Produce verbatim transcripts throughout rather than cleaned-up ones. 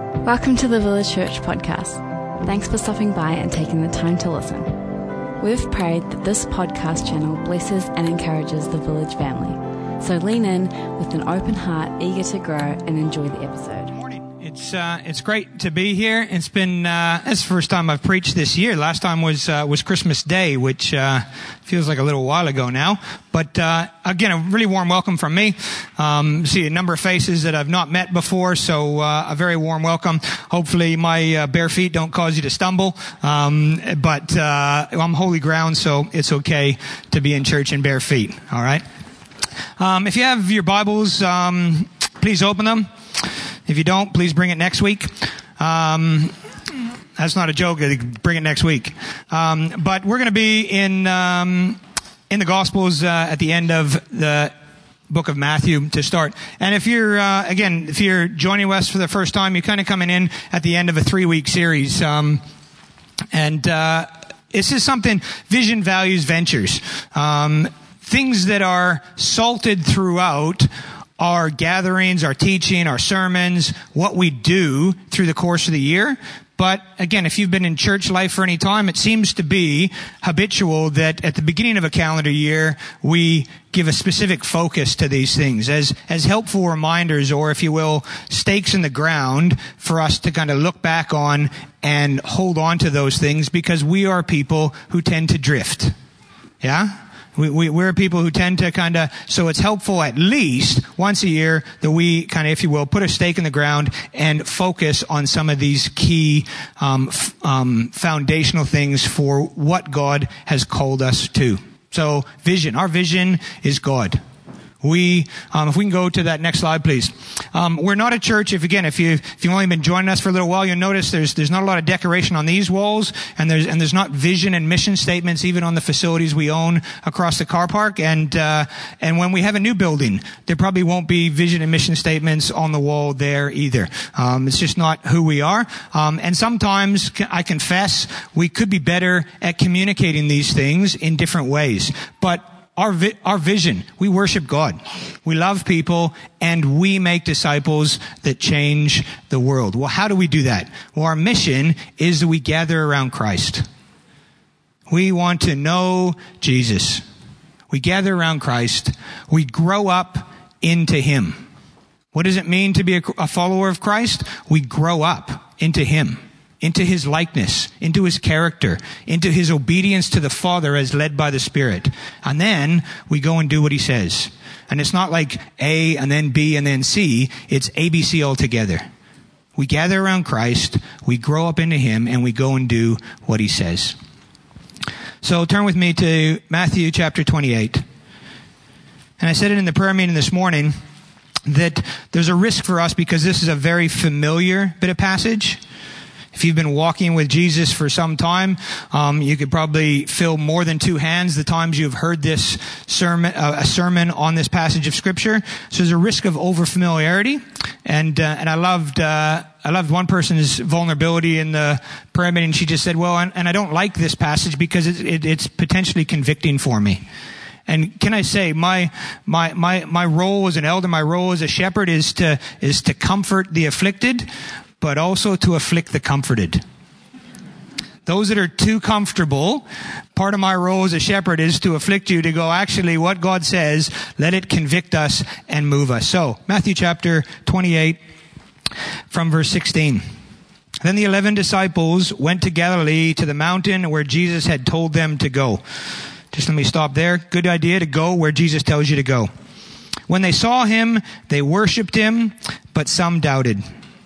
Welcome to the Village Church podcast. Thanks for stopping by and taking the time to listen. We've prayed that this podcast channel blesses and encourages the Village family. So lean in with an open heart, eager to grow and enjoy the episode. It's uh, it's great to be here. It's been uh, it's the first time I've preached this year. Last time was uh, was Christmas Day, which uh, feels like a little while ago now. But uh, again, a really warm welcome from me. Um, see a number of faces that I've not met before, so uh, a very warm welcome. Hopefully, my uh, bare feet don't cause you to stumble. Um, but uh, I'm holy ground, so it's okay to be in church in bare feet. All right. Um, if you have your Bibles, um, please open them. If you don't, please bring it next week. Um, that's not a joke. Bring it next week. Um, but we're going to be in um, in the Gospels uh, at the end of the book of Matthew to start. And if you're uh, again, if you're joining us for the first time, you're kind of coming in at the end of a three-week series. Um, and uh, this is something: vision, values, ventures. Um, things that are salted throughout our gatherings, our teaching, our sermons, what we do through the course of the year. But again, if you've been in church life for any time, it seems to be habitual that at the beginning of a calendar year, we give a specific focus to these things as, as helpful reminders, or if you will, stakes in the ground for us to kind of look back on and hold on to those things, because we are people who tend to drift. Yeah? We, we, we're people who tend to kind of, so it's helpful at least once a year that we kind of, if you will, put a stake in the ground and focus on some of these key um, f- um, foundational things for what God has called us to. So vision, our vision is God. We, um, if we can go to that next slide, please. Um, we're not a church. If again, if you if you've only been joining us for a little while, you'll notice there's there's not a lot of decoration on these walls, and there's and there's not vision and mission statements even on the facilities we own across the car park. And uh, and when we have a new building, there probably won't be vision and mission statements on the wall there either. Um, it's just not who we are. Um, and sometimes I confess we could be better at communicating these things in different ways, but. Our vi- our vision, we worship God. We love people, and we make disciples that change the world. Well, how do we do that? Well, our mission is that we gather around Christ. We want to know Jesus. We gather around Christ. We grow up into Him. What does it mean to be a, a follower of Christ? We grow up into Him, into His likeness, into His character, into His obedience to the Father as led by the Spirit. And then we go and do what He says. And it's not like A and then B and then C. It's A, B, C all together. We gather around Christ, we grow up into Him, and we go and do what He says. So turn with me to Matthew chapter twenty-eight. And I said it in the prayer meeting this morning that there's a risk for us because this is a very familiar bit of passage. If you've been walking with Jesus for some time, um, you could probably fill more than two hands the times you've heard this sermon, uh, a sermon on this passage of Scripture. So there's a risk of overfamiliarity, and uh, and I loved uh, I loved one person's vulnerability in the prayer meeting. She just said, "Well, and, and I don't like this passage because it, it, it's potentially convicting for me." And can I say, my, my, my, my role as an elder, my role as a shepherd is to, is to comfort the afflicted, but also to afflict the comforted. Those that are too comfortable, part of my role as a shepherd is to afflict you, to go, actually, what God says, let it convict us and move us. So, Matthew chapter twenty-eight, from verse sixteen. Then the eleven disciples went to Galilee, to the mountain where Jesus had told them to go. Just let me stop there. Good idea to go where Jesus tells you to go. When they saw Him, they worshipped Him, but some doubted.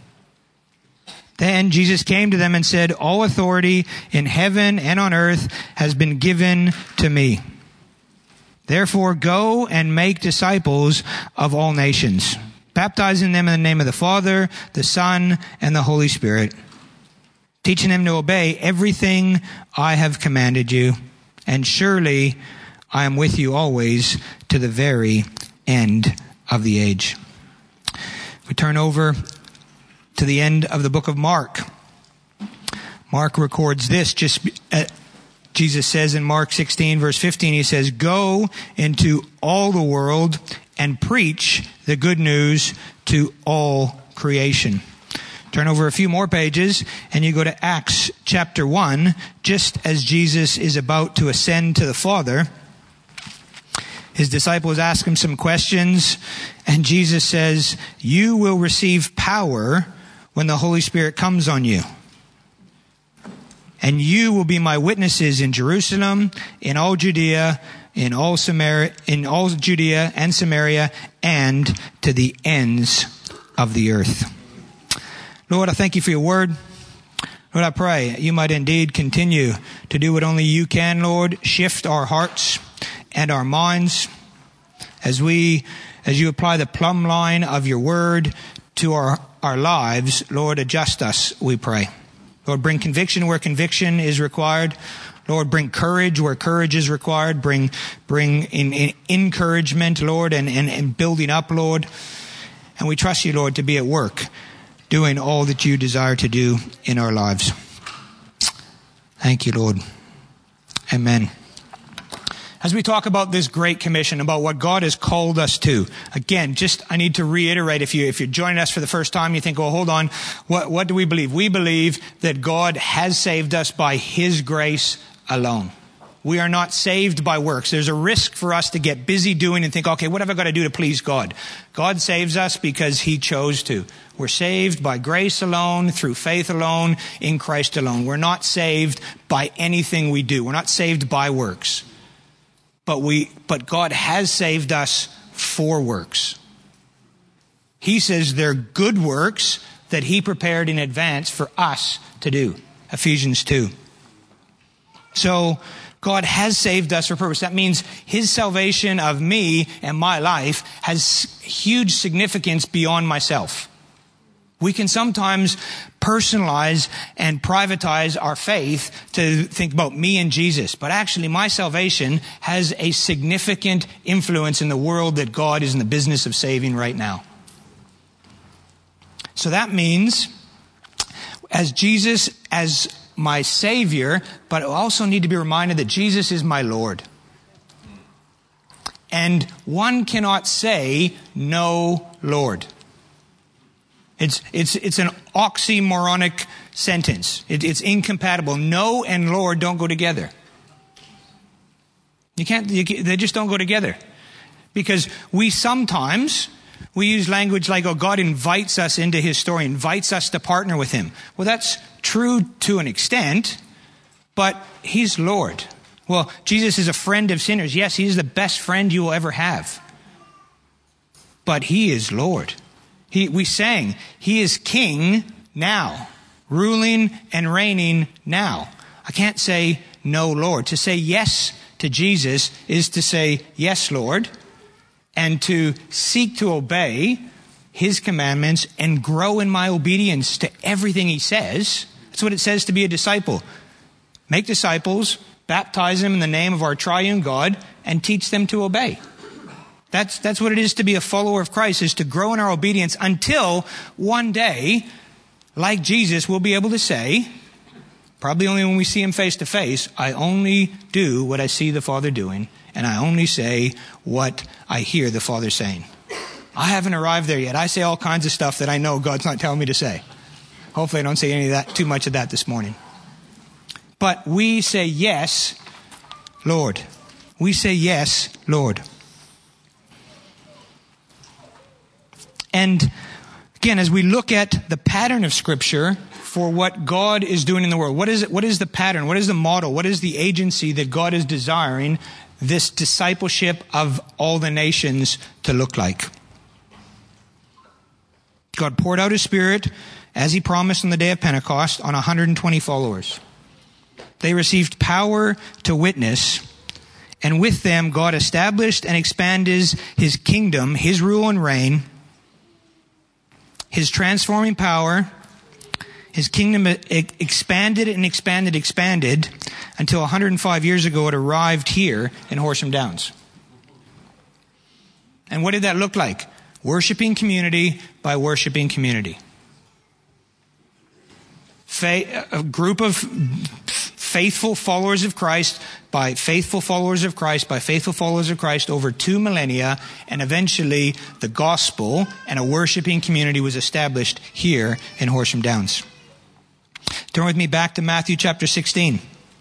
Then Jesus came to them and said, "All authority in heaven and on earth has been given to me. Therefore go and make disciples of all nations, baptizing them in the name of the Father, the Son, and the Holy Spirit, teaching them to obey everything I have commanded you. And surely I am with you always to the very end of the age." We turn over to the end of the book of Mark. Mark records this. Just uh, Jesus says in Mark sixteen, verse fifteen, He says, "Go into all the world and preach the good news to all creation." turn over a few more pages, and you go to Acts chapter one, just as Jesus is about to ascend to the Father. His disciples ask him some questions, and Jesus says, "You will receive power when the Holy Spirit comes on you. And you will be my witnesses in Jerusalem, in all Judea, in all Samaria, in all Judea and Samaria, and to the ends of the earth." Lord, I thank you for your word. Lord, I pray you might indeed continue to do what only you can, Lord. Shift our hearts and our minds as we, as you apply the plumb line of your word to our, our lives. Lord, adjust us, we pray. Lord, bring conviction where conviction is required. Lord, bring courage where courage is required. Bring, bring in, in encouragement, Lord, and, and, and building up, Lord. And we trust you, Lord, to be at work, doing all that you desire to do in our lives. Thank you, Lord. Amen. As we talk about this Great Commission, about what God has called us to, again, just I need to reiterate, if you if you're joining us for the first time, you think, well, hold on, what what do we believe? We believe that God has saved us by his grace alone. We are not saved by works. There's a risk for us to get busy doing and think, okay, what have I got to do to please God? God saves us because he chose to. We're saved by grace alone, through faith alone, in Christ alone. We're not saved by anything we do. We're not saved by works. But we, but God has saved us for works. He says they're good works that he prepared in advance for us to do. Ephesians two. So, God has saved us for purpose. That means his salvation of me and my life has huge significance beyond myself. We can sometimes personalize and privatize our faith to think about me and Jesus. But actually, my salvation has a significant influence in the world that God is in the business of saving right now. So that means, as Jesus, as my Savior, but I also need to be reminded that Jesus is my Lord. And one cannot say, no, Lord. It's it's it's an oxymoronic sentence. It, it's incompatible. No and Lord don't go together. You can't. You, they just don't go together. Because we sometimes we use language like, "Oh, God invites us into his story, invites us to partner with him." Well, that's true to an extent, but he's Lord. Well, Jesus is a friend of sinners. Yes, he is the best friend you will ever have. But he is Lord. He, we sang, he is king now, ruling and reigning now. I can't say no, Lord. To say yes to Jesus is to say yes, Lord, and to seek to obey his commandments and grow in my obedience to everything he says. That's what it says to be a disciple. Make disciples, baptize them in the name of our triune God, and teach them to obey. That's that's what it is to be a follower of Christ, is to grow in our obedience until one day, like Jesus, we'll be able to say, probably only when we see him face to face, I only do what I see the Father doing, and I only say what I hear the Father saying. I haven't arrived there yet. I say all kinds of stuff that I know God's not telling me to say. Hopefully I don't say any of that, too much of that this morning. But we say yes, Lord. We say yes, Lord. And again, as we look at the pattern of Scripture for what God is doing in the world, what is it? What is the pattern? What is the model? What is the agency that God is desiring this discipleship of all the nations to look like? God poured out his Spirit, as he promised on the day of Pentecost, on one hundred twenty followers. They received power to witness, and with them God established and expanded his kingdom, his rule and reign. His transforming power, his kingdom expanded and expanded, expanded, until one hundred five years ago it arrived here in Horsham Downs. And what did that look like? Worshipping community by worshipping community. A group of faithful followers of Christ, by faithful followers of Christ, by faithful followers of Christ over two millennia, and eventually the gospel and a worshiping community was established here in Horsham Downs. Turn with me back to Matthew chapter sixteen.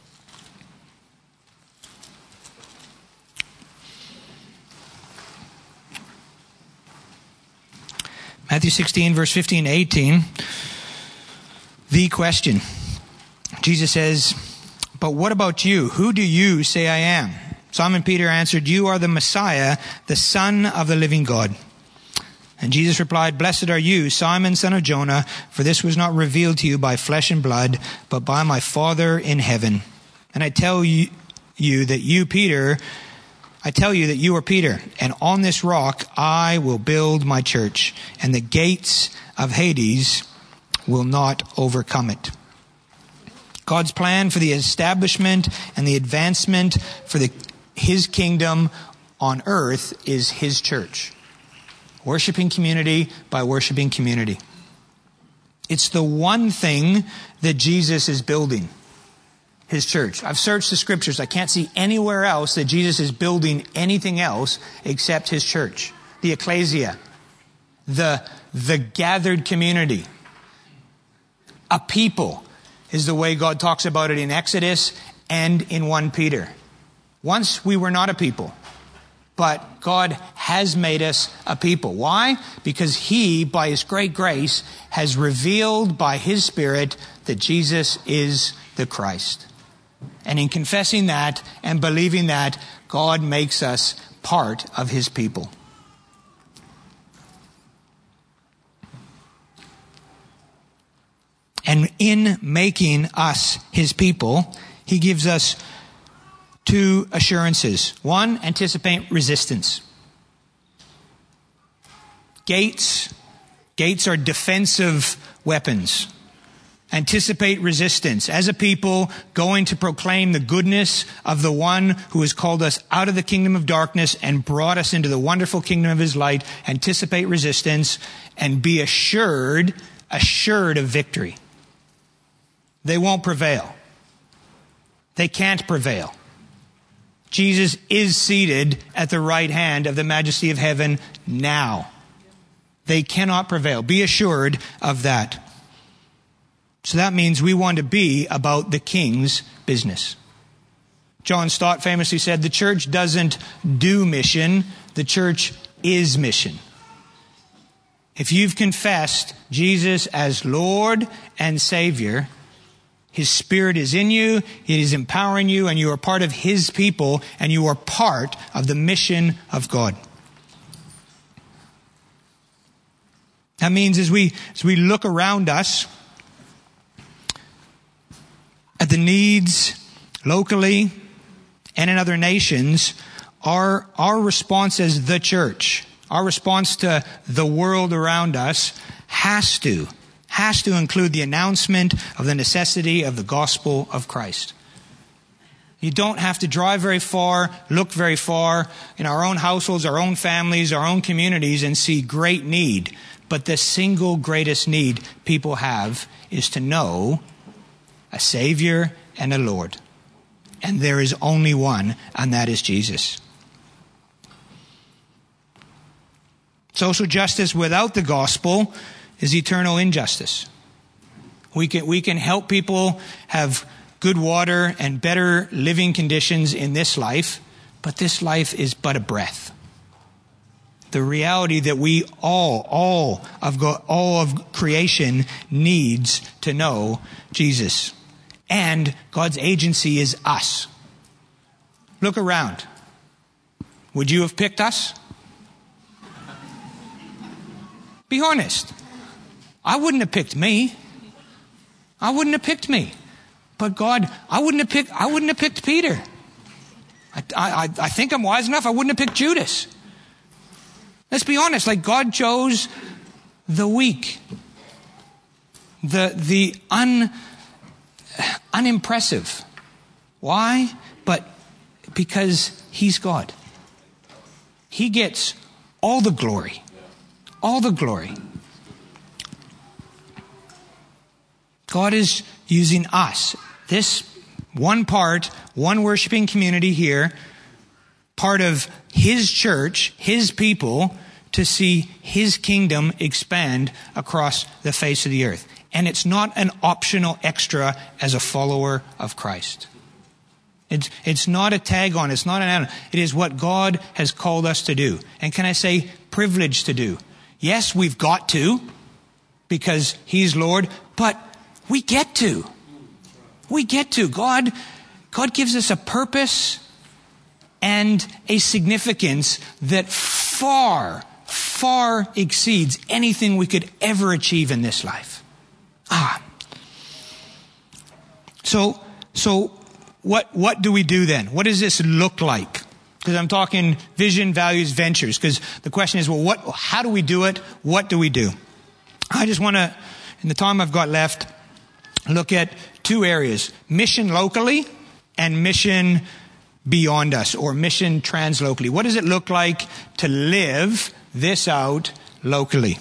Matthew sixteen, verse fifteen to eighteen. The question. Jesus says, "But what about you? Who do you say I am?" Simon Peter answered, "You are the Messiah, the Son of the living God." And Jesus replied, "Blessed are you, Simon, son of Jonah, for this was not revealed to you by flesh and blood, but by my Father in heaven. And I tell you, you that you, Peter, I tell you that you are Peter, and on this rock I will build my church, and the gates of Hades will not overcome it." God's plan for the establishment and the advancement for the, his kingdom on earth is his church. Worshiping community by worshiping community. It's the one thing that Jesus is building. His church. I've searched the scriptures. I can't see anywhere else that Jesus is building anything else except his church. The ecclesia. The, the gathered community. A people is the way God talks about it in Exodus and in First Peter. Once we were not a people, but God has made us a people. Why? Because he, by his great grace, has revealed by his Spirit that Jesus is the Christ. And in confessing that and believing that, God makes us part of his people. And in making us his people, he gives us two assurances. One, anticipate resistance. Gates, gates are defensive weapons. Anticipate resistance. As a people going to proclaim the goodness of the one who has called us out of the kingdom of darkness and brought us into the wonderful kingdom of his light, anticipate resistance and be assured, assured of victory. They won't prevail. They can't prevail. Jesus is seated at the right hand of the majesty of heaven now. They cannot prevail. Be assured of that. So that means we want to be about the king's business. John Stott famously said, the church doesn't do mission, the church is mission. If you've confessed Jesus as Lord and Savior, his Spirit is in you, it is empowering you, and you are part of his people, and you are part of the mission of God. That means as we, as we look around us, at the needs locally and in other nations, our, our response as the church, our response to the world around us has to, has to include the announcement of the necessity of the gospel of Christ. You don't have to drive very far, look very far in our own households, our own families, our own communities and see great need. But the single greatest need people have is to know a Savior and a Lord. And there is only one, and that is Jesus. Social justice without the gospel is eternal injustice. We can, we can help people have good water and better living conditions in this life, but this life is but a breath. The reality that we all, all of God, all of creation needs to know Jesus. And God's agency is us. Look around. Would you have picked us? Be honest. I wouldn't have picked me. I wouldn't have picked me. But God, I wouldn't have picked, I wouldn't have picked Peter. I, I, I think I'm wise enough. I wouldn't have picked Judas. Let's be honest. Like God chose the weak, the, the un, unimpressive. Why? But because he's God. He gets all the glory. All the glory. God is using us, this one part, one worshiping community here, part of his church, his people, to see his kingdom expand across the face of the earth. And it's not an optional extra as a follower of Christ. It's, it's not a tag on, it's not an add-on. It is what God has called us to do. And can I say, privileged to do. Yes, we've got to, because he's Lord, but we get to. We get to. God, God gives us a purpose and a significance that far, far exceeds anything we could ever achieve in this life. Ah. So, so what, what do we do then? What does this look like? Because I'm talking vision, values, ventures. Because the question is, well, what, how do we do it? What do we do? I just want to, in the time I've got left, look at two areas. Mission locally and mission beyond us, or mission translocally. What does it look like to live this out locally?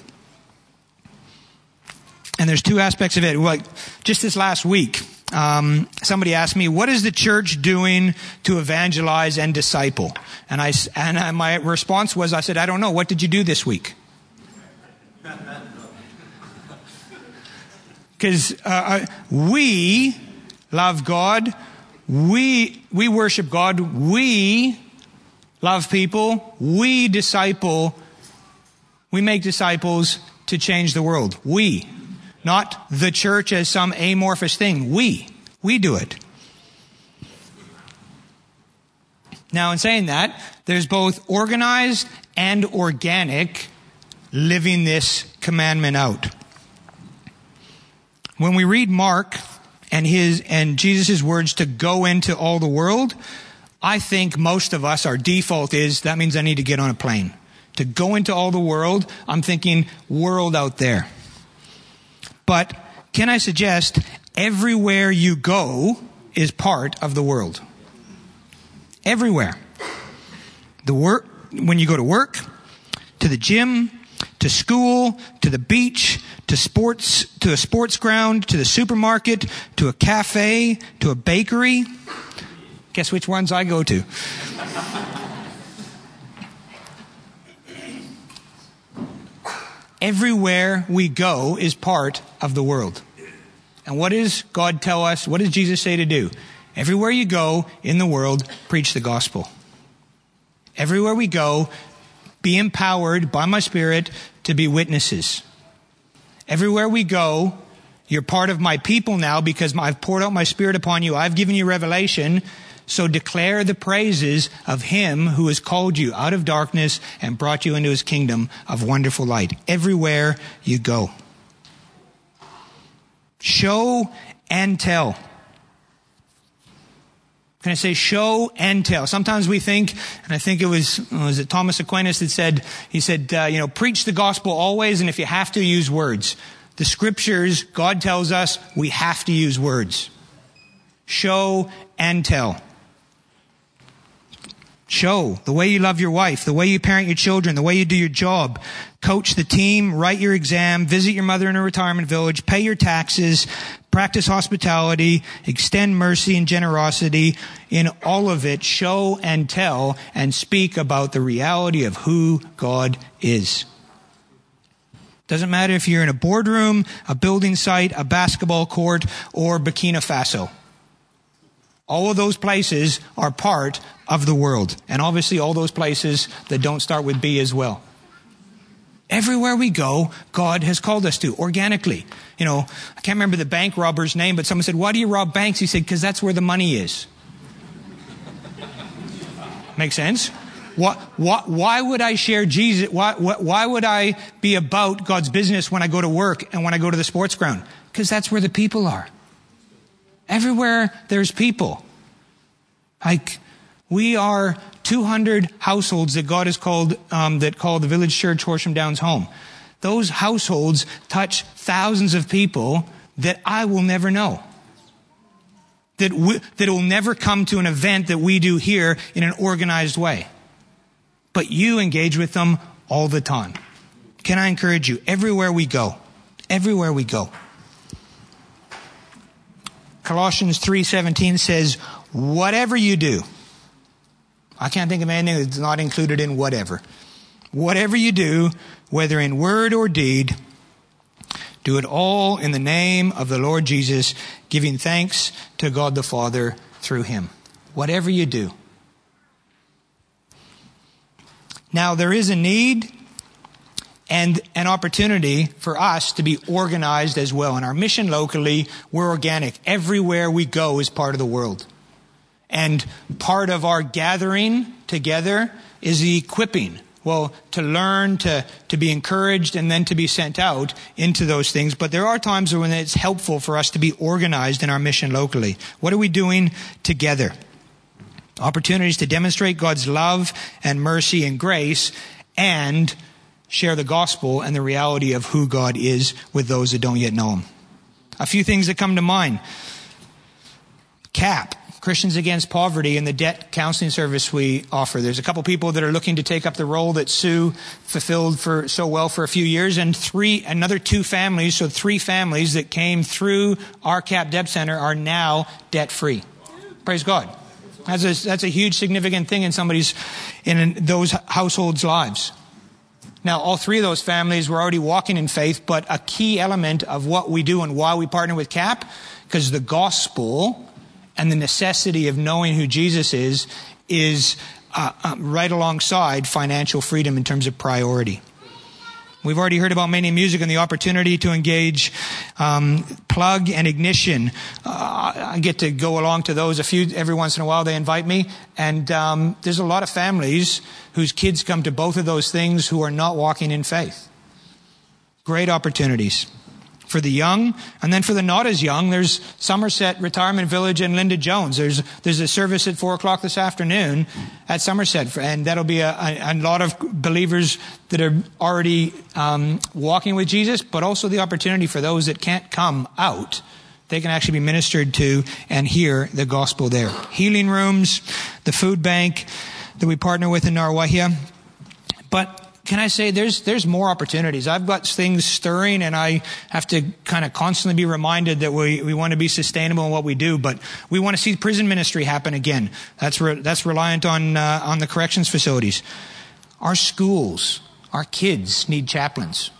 And there's two aspects of it. Like just this last week, um, somebody asked me, what is the church doing to evangelize and disciple? And I, and my response was, I said, I don't know. What did you do this week? Because uh, we love God. We we worship God. We love people. We disciple. We make disciples to change the world. We. Not the church as some amorphous thing. We. We do it. Now, in saying that, there's both organized and organic living this commandment out. When we read Mark and his and Jesus' words to go into all the world, I think most of us, our default is, that means I need to get on a plane. To go into all the world, I'm thinking world out there. But can I suggest everywhere you go is part of the world? Everywhere. The work, when you go to work, to the gym, to school, to the beach, to sports, to a sports ground, to the supermarket, to a cafe, to a bakery. Guess which ones I go to? Everywhere we go is part of the world. And what does God tell us? What does Jesus say to do? Everywhere you go in the world, preach the gospel. Everywhere we go, be empowered by my Spirit to be witnesses. Everywhere we go, you're part of my people now because I've poured out my Spirit upon you. I've given you revelation. So declare the praises of him who has called you out of darkness and brought you into his kingdom of wonderful light. Everywhere you go. Show and tell. Can I say show and tell? Sometimes we think, and I think it was, was it Thomas Aquinas that said, he said, uh, you know, preach the gospel always, and if you have to, use words. The scriptures, God tells us we have to use words. Show and tell. Show the way you love your wife, the way you parent your children, the way you do your job, coach the team, write your exam, visit your mother in a retirement village, pay your taxes, practice hospitality, extend mercy and generosity. In all of it, show and tell and speak about the reality of who God is. Doesn't matter if you're in a boardroom, a building site, a basketball court, or Burkina Faso. All of those places are part of the world. And obviously all those places that don't start with B as well. Everywhere we go, God has called us to, organically. You know, I can't remember the bank robber's name, but someone said, why do you rob banks? He said, because that's where the money is. Make sense? Why, why, why would I share Jesus? Why, why would I be about God's business when I go to work and when I go to the sports ground? Because that's where the people are. Everywhere there's people. Like, we are two hundred households that God has called, um, that call the Village Church Horsham Downs home. Those households touch thousands of people that I will never know. That we, that will never come to an event that we do here in an organized way. But you engage with them all the time. Can I encourage you? Everywhere we go. Everywhere we go. Colossians three seventeen says, whatever you do. I can't think of anything that's not included in whatever. Whatever you do, whether in word or deed, do it all in the name of the Lord Jesus, giving thanks to God the Father through him. Whatever you do. Now, there is a need and an opportunity for us to be organized as well. In our mission locally, we're organic. Everywhere we go is part of the world. And part of our gathering together is the equipping. Well, to learn, to, to be encouraged, and then to be sent out into those things. But there are times when it's helpful for us to be organized in our mission locally. What are we doing together? Opportunities to demonstrate God's love and mercy and grace and share the gospel and the reality of who God is with those that don't yet know him. A few things that come to mind. C A P. Christians Against Poverty, and the debt counseling service we offer. There's a couple people that are looking to take up the role that Sue fulfilled for so well for a few years, and three, another two families, so three families that came through our C A P Debt Center are now debt-free. Praise God. That's a, that's a huge significant thing in somebody's, in those households' lives. Now, all three of those families were already walking in faith, but a key element of what we do and why we partner with C A P, because the gospel and the necessity of knowing who Jesus is, is uh, uh, right alongside financial freedom in terms of priority. We've already heard about Mania Music and the opportunity to engage um, Plug and Ignition. Uh, I get to go along to those a few every once in a while. They invite me. And um, there's a lot of families whose kids come to both of those things who are not walking in faith. Great opportunities. For the young, and then for the not as young, there's Somerset Retirement Village and Linda Jones. There's there's a service at four o'clock this afternoon at Somerset, and that'll be a, a, a lot of believers that are already um, walking with Jesus, but also the opportunity for those that can't come out. They can actually be ministered to and hear the gospel there. Healing rooms, the food bank that we partner with in Narwahia. But can I say there's there's more opportunities. I've got things stirring, and I have to kind of constantly be reminded that we, we want to be sustainable in what we do. But we want to see prison ministry happen again. That's re, that's reliant on uh, on the corrections facilities. Our schools, our kids need chaplains.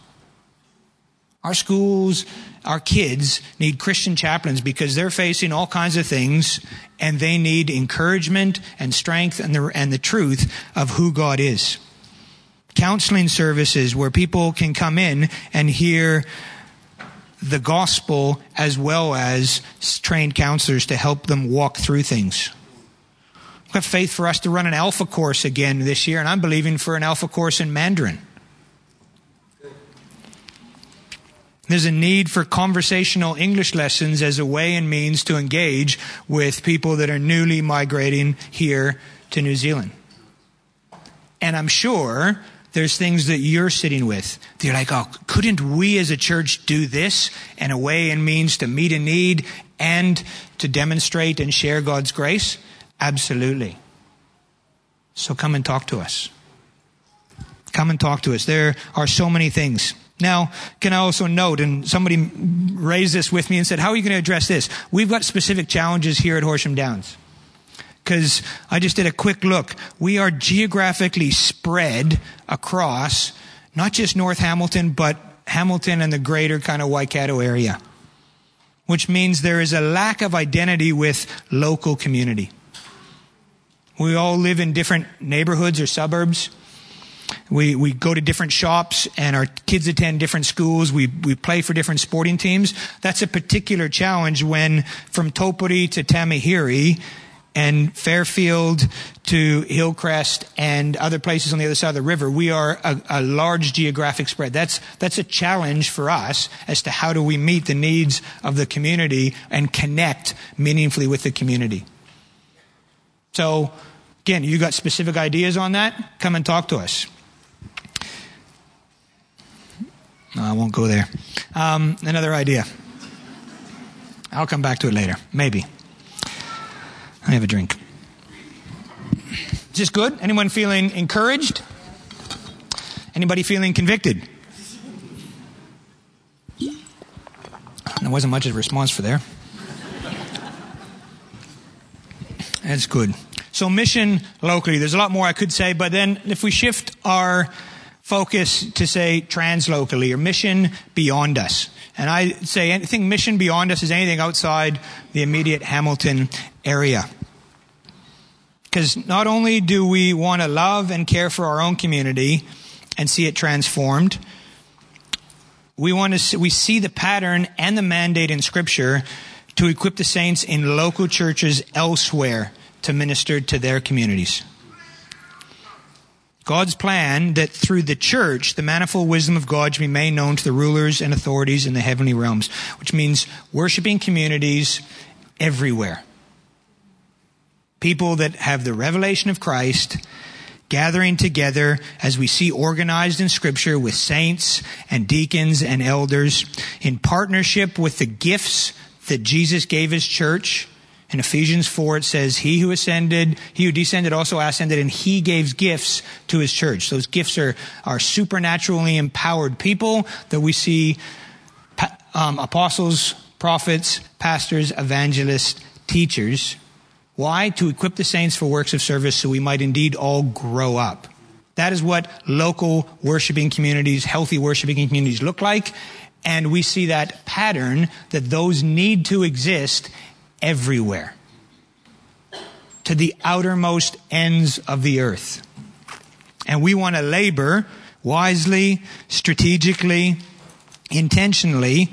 Our schools, our kids need Christian chaplains because they're facing all kinds of things, and they need encouragement and strength and the and the truth of who God is. Counseling services where people can come in and hear the gospel as well as trained counselors to help them walk through things. I've got faith for us to run an Alpha course again this year, and I'm believing for an Alpha course in Mandarin. There's a need for conversational English lessons as a way and means to engage with people that are newly migrating here to New Zealand. And I'm sure there's things that you're sitting with. You're like, oh, couldn't we as a church do this in a way and means to meet a need and to demonstrate and share God's grace? Absolutely. So come and talk to us. Come and talk to us. There are so many things. Now, can I also note, and somebody raised this with me and said, how are you going to address this? We've got specific challenges here at Horsham Downs. Because I just did a quick look. We are geographically spread across not just North Hamilton, but Hamilton and the greater kind of Waikato area. Which means there is a lack of identity with local community. We all live in different neighborhoods or suburbs. We we go to different shops and our kids attend different schools. We we play for different sporting teams. That's a particular challenge when from Topori to Tamahiri and Fairfield to Hillcrest and other places on the other side of the river, we are a, a large geographic spread. That's that's a challenge for us as to how do we meet the needs of the community and connect meaningfully with the community. So, again, you got specific ideas on that? Come and talk to us. No, I won't go there. Um, another idea. I'll come back to it later. Maybe. I have a drink. Is this good? Anyone feeling encouraged? Anybody feeling convicted? There wasn't much of a response for there. That's good. So mission locally, there's a lot more I could say, but then if we shift our focus to say translocally or mission beyond us. And I say anything mission beyond us is anything outside the immediate Hamilton area. Because not only do we want to love and care for our own community and see it transformed, we want to see, we see the pattern and the mandate in Scripture to equip the saints in local churches elsewhere to minister to their communities. God's plan that through the church, the manifold wisdom of God should be made known to the rulers and authorities in the heavenly realms, which means worshiping communities everywhere. People that have the revelation of Christ gathering together as we see organized in Scripture with saints and deacons and elders in partnership with the gifts that Jesus gave his church. In Ephesians four, it says, he who ascended, he who descended also ascended, and he gave gifts to his church. Those gifts are, are supernaturally empowered people that we see um, apostles, prophets, pastors, evangelists, teachers. Why? To equip the saints for works of service so we might indeed all grow up. That is what local worshiping communities, healthy worshiping communities look like. And we see that pattern that those need to exist everywhere, to the outermost ends of the earth. And we want to labor wisely, strategically, intentionally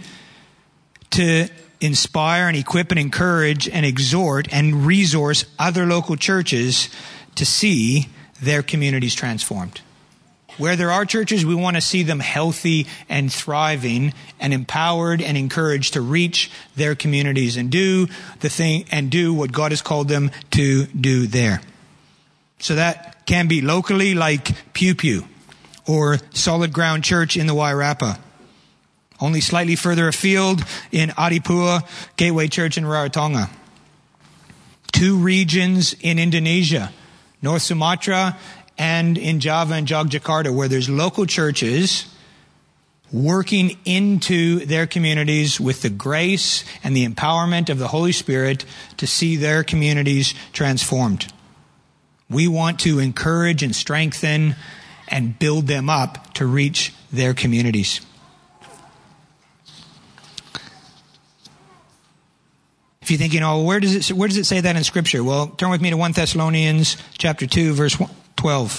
to inspire and equip and encourage and exhort and resource other local churches to see their communities transformed. Where there are churches, we want to see them healthy and thriving and empowered and encouraged to reach their communities and do the thing and do what God has called them to do there. So that can be locally, like Pew Pew or Solid Ground Church in the Wairarapa. Only slightly further afield in Adipua, Gateway Church in Rarotonga. Two regions in Indonesia, North Sumatra and in Java and Yogyakarta, where there's local churches working into their communities with the grace and the empowerment of the Holy Spirit to see their communities transformed. We want to encourage and strengthen and build them up to reach their communities. If you're thinking, oh, where does it where does it say that in Scripture? Well, turn with me to First Thessalonians chapter two, verse twelve.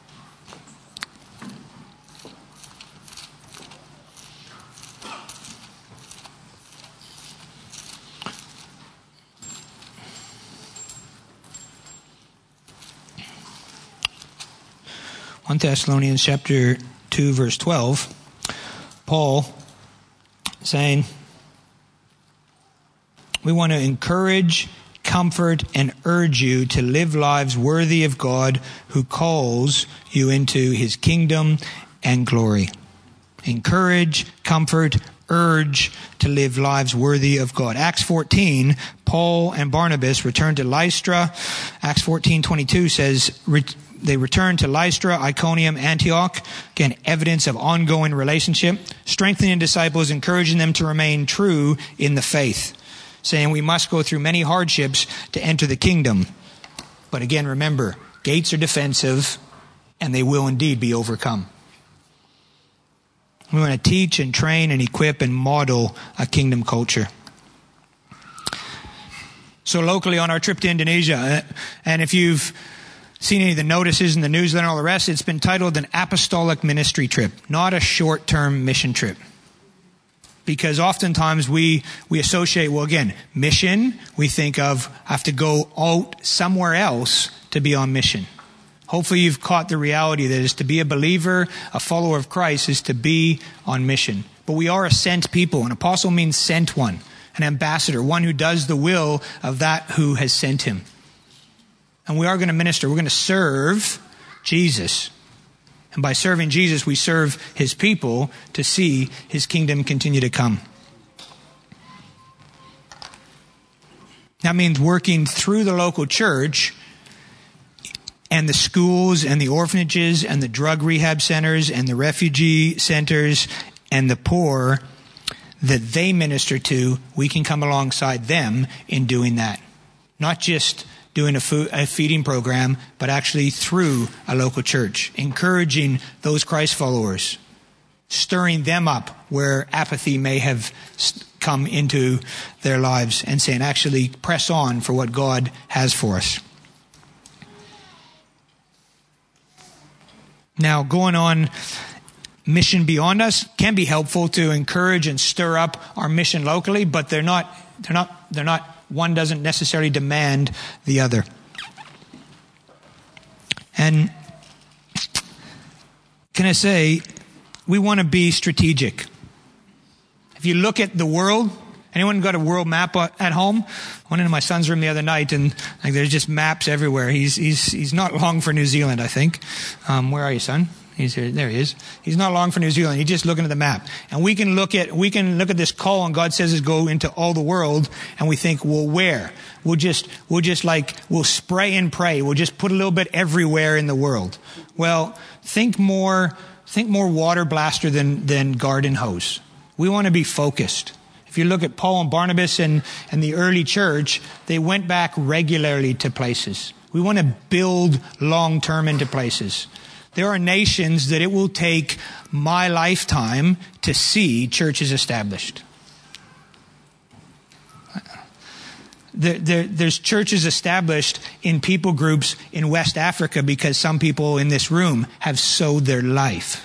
First Thessalonians chapter two, verse twelve. Paul saying, we want to encourage, comfort, and urge you to live lives worthy of God who calls you into his kingdom and glory. Encourage, comfort, urge to live lives worthy of God. Acts fourteen, Paul and Barnabas returned to Lystra. Acts fourteen twenty-two says, they returned to Lystra, Iconium, Antioch. Again, evidence of ongoing relationship. Strengthening disciples, encouraging them to remain true in the faith. Saying we must go through many hardships to enter the kingdom. But again, remember, gates are defensive and they will indeed be overcome. We want to teach and train and equip and model a kingdom culture. So locally on our trip to Indonesia, and if you've seen any of the notices in the newsletter and all the rest, it's been titled an apostolic ministry trip, not a short-term mission trip. Because oftentimes we, we associate, well, again, mission, we think of, have to go out somewhere else to be on mission. Hopefully you've caught the reality that is to be a believer, a follower of Christ, is to be on mission. But we are a sent people. An apostle means sent one, an ambassador, one who does the will of that who has sent him. And we are going to minister. We're going to serve Jesus. And by serving Jesus, we serve his people to see his kingdom continue to come. That means working through the local church and the schools and the orphanages and the drug rehab centers and the refugee centers and the poor that they minister to. We can come alongside them in doing that. Not just doing a, food, a feeding program, but actually through a local church, encouraging those Christ followers, stirring them up where apathy may have come into their lives, and saying, actually press on for what God has for us. Now, going on, Mission Beyond Us can be helpful to encourage and stir up our mission locally, but they're not, they're not, they're not, one doesn't necessarily demand the other. And can I say, we want to be strategic. If you look at the world, anyone got a world map at home? I went into my son's room the other night, and like there's just maps everywhere. He's he's he's not long for New Zealand, I think. Um, where are you, son? He's here. There he is. He's not long for New Zealand. He's just looking at the map, and we can look at we can look at this call, and God says is go into all the world, and we think, well, where? We'll just we'll just like we'll spray and pray. We'll just put a little bit everywhere in the world. Well, think more think more water blaster than than garden hose. We want to be focused. If you look at Paul and Barnabas and, and the early church, they went back regularly to places. We want to build long-term into places. There are nations that it will take my lifetime to see churches established. There, there, there's churches established in people groups in West Africa because some people in this room have sowed their life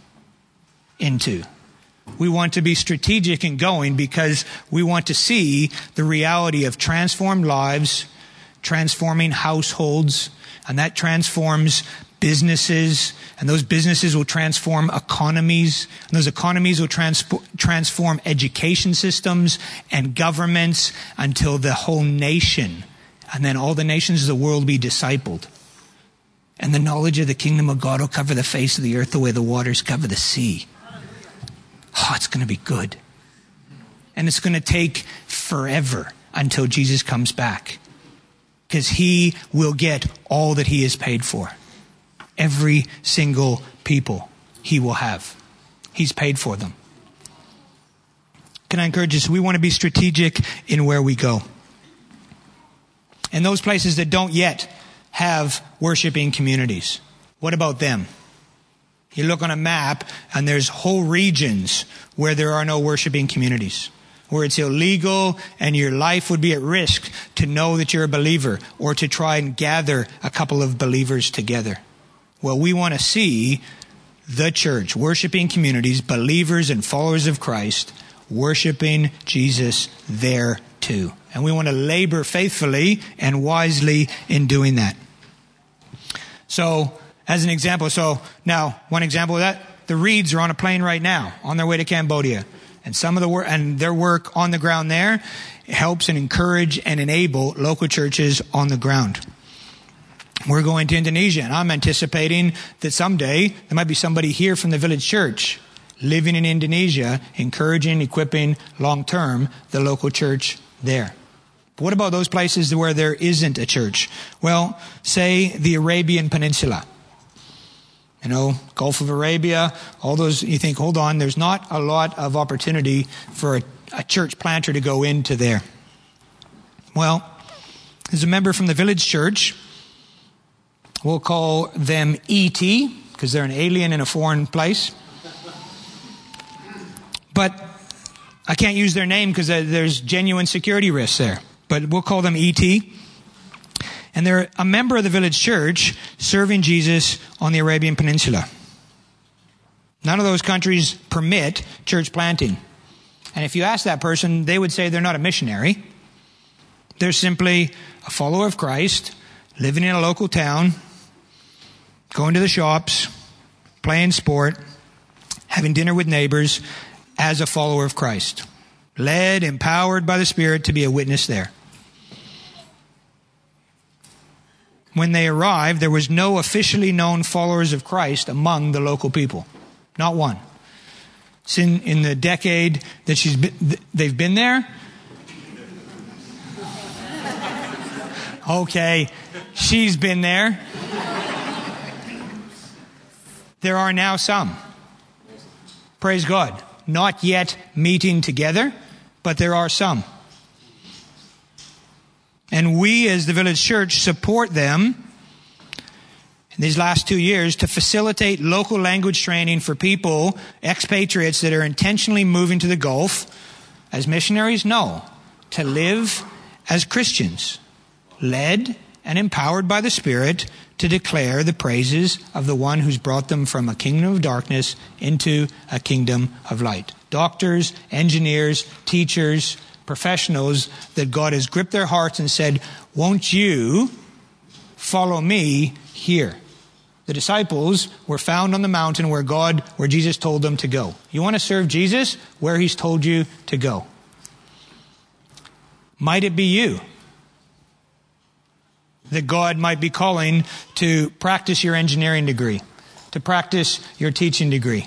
into. We want to be strategic in going because we want to see the reality of transformed lives, transforming households, and that transforms businesses, and those businesses will transform economies, and those economies will transpo- transform education systems and governments until the whole nation, and then all the nations of the world will be discipled. And the knowledge of the kingdom of God will cover the face of the earth the way the waters cover the sea. Oh, it's going to be good. And it's going to take forever until Jesus comes back. Because he will get all that he has paid for. Every single people he will have. He's paid for them. Can I encourage us? We want to be strategic in where we go. And those places that don't yet have worshiping communities, what about them? You look on a map and there's whole regions where there are no worshiping communities, where it's illegal and your life would be at risk to know that you're a believer or to try and gather a couple of believers together. Well, we want to see the church, worshiping communities, believers and followers of Christ, worshiping Jesus there too. And we want to labor faithfully and wisely in doing that. So, as an example, so now one example of that, the Reeds are on a plane right now on their way to Cambodia, and some of the work and their work on the ground there helps and encourage and enable local churches on the ground. We're going to Indonesia, and I'm anticipating that someday there might be somebody here from the village church living in Indonesia, encouraging, equipping long term the local church there. But what about those places where there isn't a church? Well, say the Arabian Peninsula. You know, Gulf of Arabia, all those, you think, hold on, there's not a lot of opportunity for a, a church planter to go into there. Well, there's a member from the village church. We'll call them E T, because they're an alien in a foreign place. But I can't use their name because there's genuine security risks there. But we'll call them E T. And they're a member of the village church serving Jesus on the Arabian Peninsula. None of those countries permit church planting. And if you ask that person, they would say they're not a missionary. They're simply a follower of Christ, living in a local town, going to the shops, playing sport, having dinner with neighbors as a follower of Christ. Led, empowered by the Spirit to be a witness there. When they arrived, there was no officially known followers of Christ among the local people. Not one. In, in the decade that she's been, they've been there. Okay, she's been there. There are now some. Praise God. Not yet meeting together, but there are some. And And we as the Village Church support them in these last two years to facilitate local language training for people, expatriates that are intentionally moving to the Gulf as missionaries? No. To live as Christians, led and empowered by the Spirit to declare the praises of the one who's brought them from a kingdom of darkness into a kingdom of light. Doctors, engineers, teachers, professionals that God has gripped their hearts and said, won't you follow me here? The disciples were found on the mountain where God, where Jesus told them to go. You want to serve Jesus? Where he's told you to go. Might it be you that God might be calling to practice your engineering degree, to practice your teaching degree,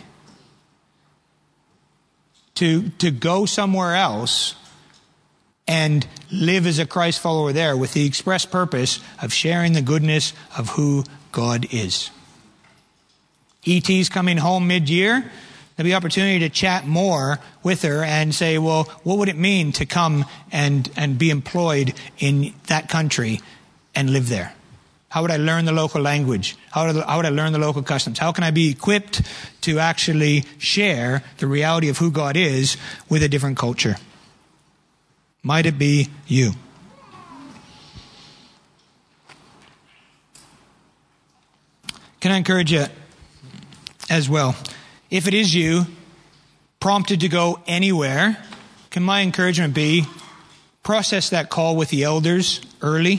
to, to go somewhere else and live as a Christ follower there with the express purpose of sharing the goodness of who God is. E T's coming home mid-year. There'll be opportunity to chat more with her and say, well, what would it mean to come and, and be employed in that country and live there? How would I learn the local language? How would, I, how would I learn the local customs? How can I be equipped to actually share the reality of who God is with a different culture? Might it be you? Can I encourage you as well? If it is you, prompted to go anywhere, can my encouragement be, process that call with the elders early?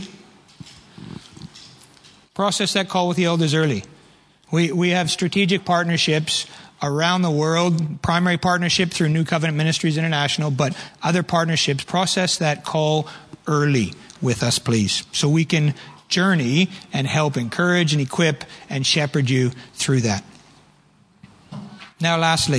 Process that call with the elders early. We we have strategic partnerships around the world, primary partnership through New Covenant Ministries International, but other partnerships. Process that call early with us, please, so we can journey and help encourage and equip and shepherd you through that. Now, lastly,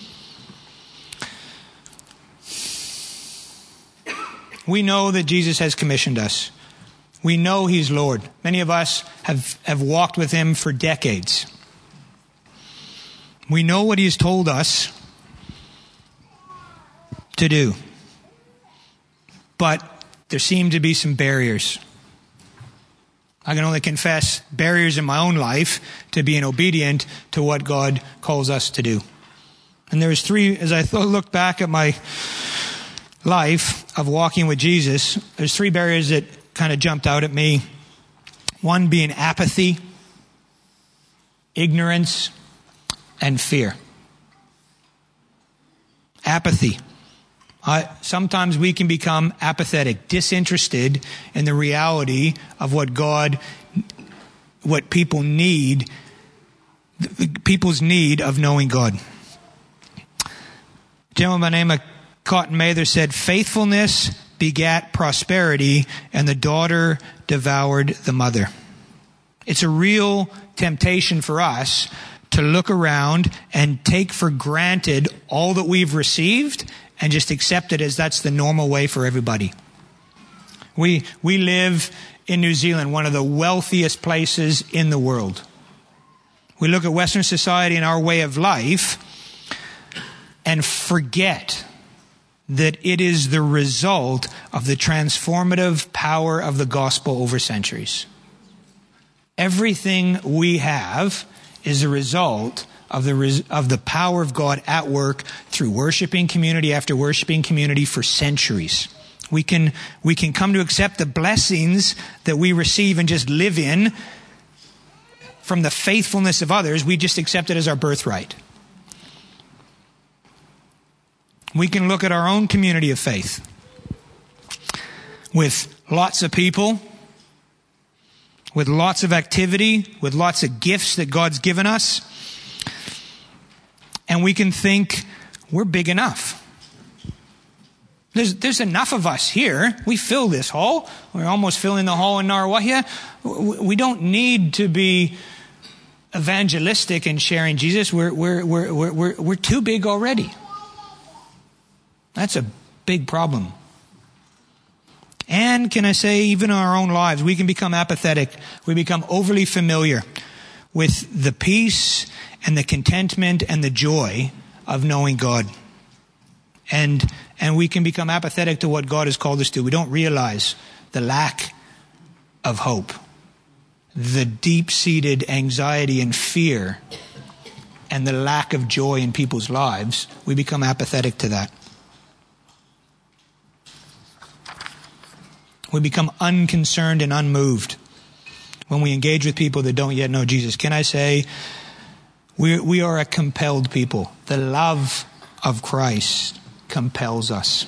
we know that Jesus has commissioned us. We know he's Lord. Many of us have, have walked with him for decades. We know what he's told us to do. But there seem to be some barriers. I can only confess barriers in my own life to being obedient to what God calls us to do. And there's three, as I th- look back at my life of walking with Jesus, there's three barriers that kind of jumped out at me. One being apathy, ignorance, and fear. Apathy. Uh, sometimes we can become apathetic, disinterested in the reality of what God, what people need, people's need of knowing God. A gentleman by the name of Cotton Mather said, faithfulness begat prosperity, and the daughter devoured the mother. It's a real temptation for us to look around and take for granted all that we've received and just accept it as that's the normal way for everybody. We we live in New Zealand, one of the wealthiest places in the world. We look at Western society and our way of life and forget that it is the result of the transformative power of the gospel over centuries. Everything we have is a result of the res- of the power of God at work through worshiping community after worshiping community for centuries. We can we can come to accept the blessings that we receive and just live in from the faithfulness of others. We just accept it as our birthright. We can look at our own community of faith with lots of people, with lots of activity, with lots of gifts that God's given us, and we can think we're big enough. There's, there's enough of us here. We fill this hall. We're almost filling the hall in Narawahia. We don't need to be evangelistic and sharing Jesus. We're, we're, we're, we're, we're, we're too big already. That's a big problem. And can I say, even in our own lives, we can become apathetic. We become overly familiar with the peace and the contentment and the joy of knowing God. And and we can become apathetic to what God has called us to. We don't realize the lack of hope, the deep-seated anxiety and fear, and the lack of joy in people's lives, we become apathetic to that. We become unconcerned and unmoved when we engage with people that don't yet know Jesus. Can I say, we we are a compelled people. The love of Christ compels us.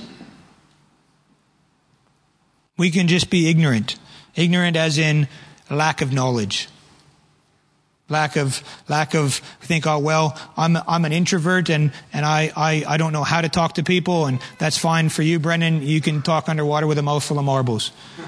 We can just be ignorant. Ignorant as in lack of knowledge. Lack of, lack of, think, oh, well, I'm, I'm an introvert and, and I, I, I don't know how to talk to people, and that's fine for you, Brendan. You can talk underwater with a mouthful of marbles.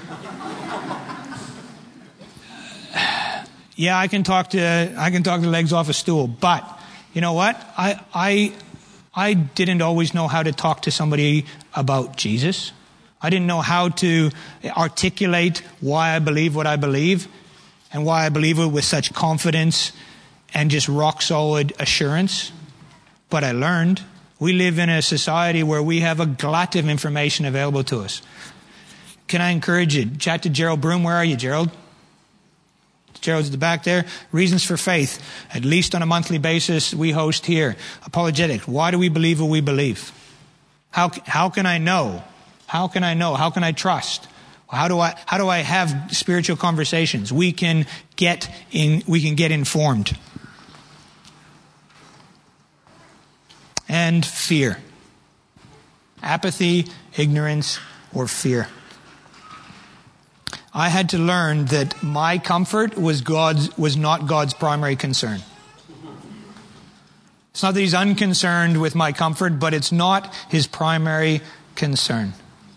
Yeah, I can talk to, I can talk the legs off a stool, but you know what? I, I, I didn't always know how to talk to somebody about Jesus. I didn't know how to articulate why I believe what I believe and why I believe it with such confidence and just rock solid assurance. But I learned. We live in a society where we have a glut of information available to us. Can I encourage you? Chat to Gerald Broom. Where are you, Gerald? Gerald's at the back there. Reasons for Faith. At least on a monthly basis, we host here. Apologetics. Why do we believe what we believe? How, how can I know? How can I know? How can I trust? How do I, how do I have spiritual conversations? We can get in, we can get informed. And fear. Apathy, ignorance, or fear. I had to learn that my comfort was God's, was not God's primary concern. It's not that he's unconcerned with my comfort, but it's not his primary concern.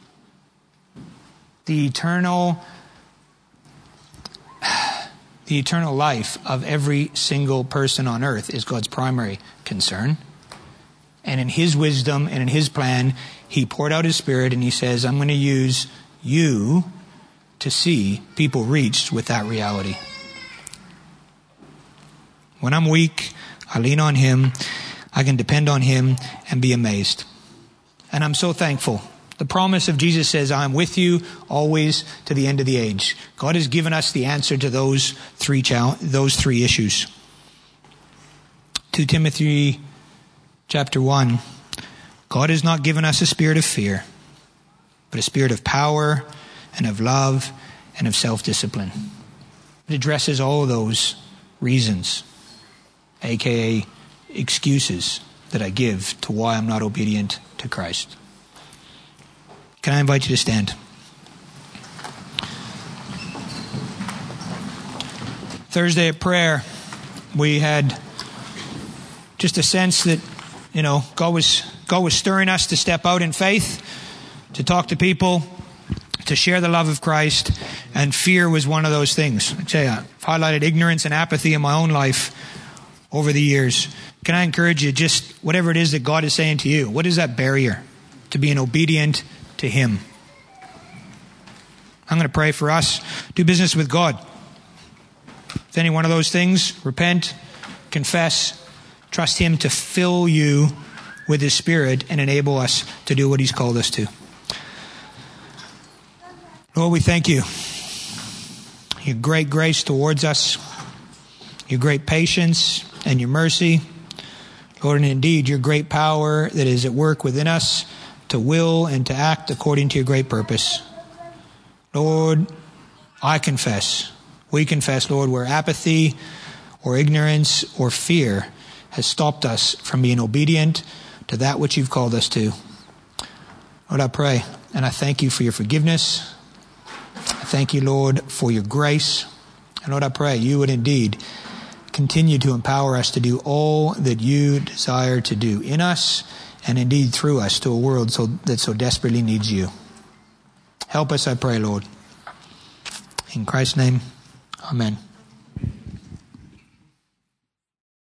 The eternal, the eternal life of every single person on earth is God's primary concern. And in his wisdom and in his plan, he poured out his Spirit and he says, I'm going to use you to see people reached with that reality. When I'm weak, I lean on him. I can depend on him and be amazed. And I'm so thankful. The promise of Jesus says, I am with you always to the end of the age. God has given us the answer to those three those three issues. Second Timothy chapter one. God has not given us a spirit of fear, but a spirit of power and of love and of self-discipline. It addresses all of those reasons, aka excuses that I give to why I'm not obedient to Christ. Can I invite you to stand? Thursday at prayer, we had just a sense that, you know, God was God was stirring us to step out in faith, to talk to people, to share the love of Christ, and fear was one of those things. I tell you, I've highlighted ignorance and apathy in my own life over the years. Can I encourage you, just whatever it is that God is saying to you, what is that barrier to being obedient to him? I'm going to pray for us. Do business with God. If any one of those things, repent, confess, trust him to fill you with his Spirit and enable us to do what he's called us to. Lord, we thank you. Your great grace towards us, your great patience and your mercy. Lord, and indeed your great power that is at work within us to will and to act according to your great purpose. Lord, I confess, we confess, Lord, where apathy or ignorance or fear has stopped us from being obedient to that which you've called us to. Lord, I pray and I thank you for your forgiveness. I thank you, Lord, for your grace. And Lord, I pray you would indeed continue to empower us to do all that you desire to do in us and indeed through us to a world so that so desperately needs you. Help us, I pray, Lord. In Christ's name, amen.